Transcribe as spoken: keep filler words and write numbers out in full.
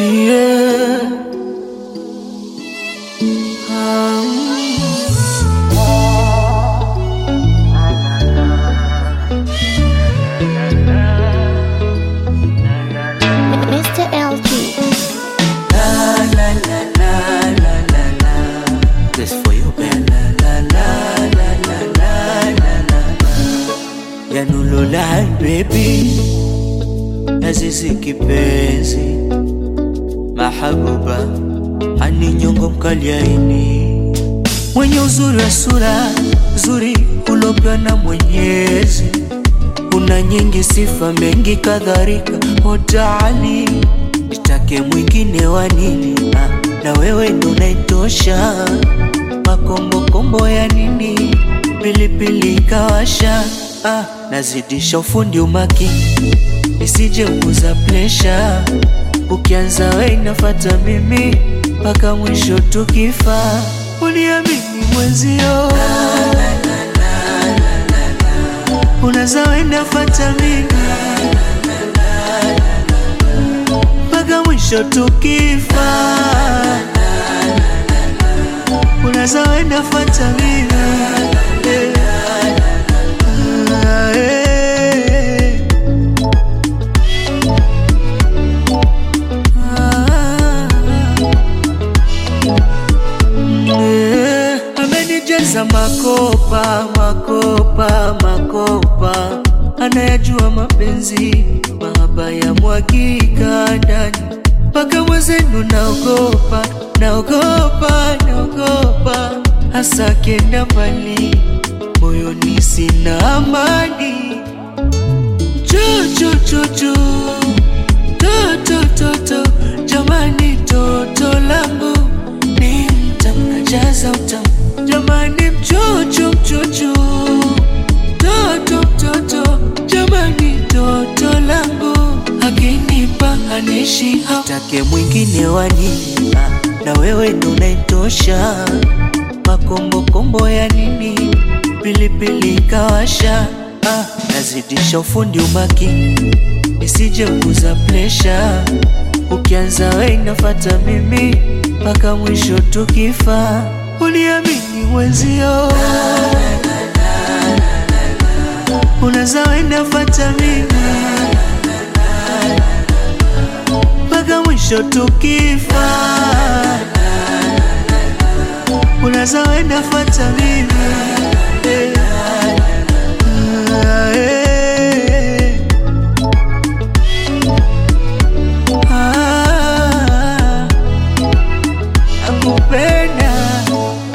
yeah. um. Mister L G. La la la la la la la. This for you, baby. La la la la la la la la. Ya nulula baby, Azizi kipenzi, mahabuba hani nyongo mkaliaini, mwenye uzuri wa sura zuri ulopewa na Mwenyezi, una nyingi sifa mengi kadhalika hotali, nitake mwingine wa nini? Ah, na wewe ndo unaitosha, makombo kombo ya nini? Pilipili kawasha, ah, nazidisha ufundi umakini, nisije ukuza plesha, ukianza we inafata mimi, paka mwisho tukifa, uniamini mwenzio, unaza we inafata mimi, paka mwisho tukifa, unaza we inafata mimi, yeah. Amenijaza makopa, makopa, makopa, anayajua mapenzi, mahaba ya mwakika ndani, paka mwezenu naogopa, naogopa, naogopa, hasa kenda mbali, moyoni sina amani. Cho cho cho to to to to, jamani toto langu ni mtamu kajaza utamu, jamani mchocho mchocho, toto toto, jamani toto langu akinipa anishi hatake mwingine wa nini? Ah, na wewe ndo unaitosha, makombo kombo ya nini? Pilipili kawasha, ah, nazidisha ufundi umakini, nisije ukuza plesha, ukianza we inafata mimi, paka mwisho tukifa, uniamini mwenzio, unaza we inafata mimi, paka mwisho tukifa, unaza we inafata mimi, yeah. Mister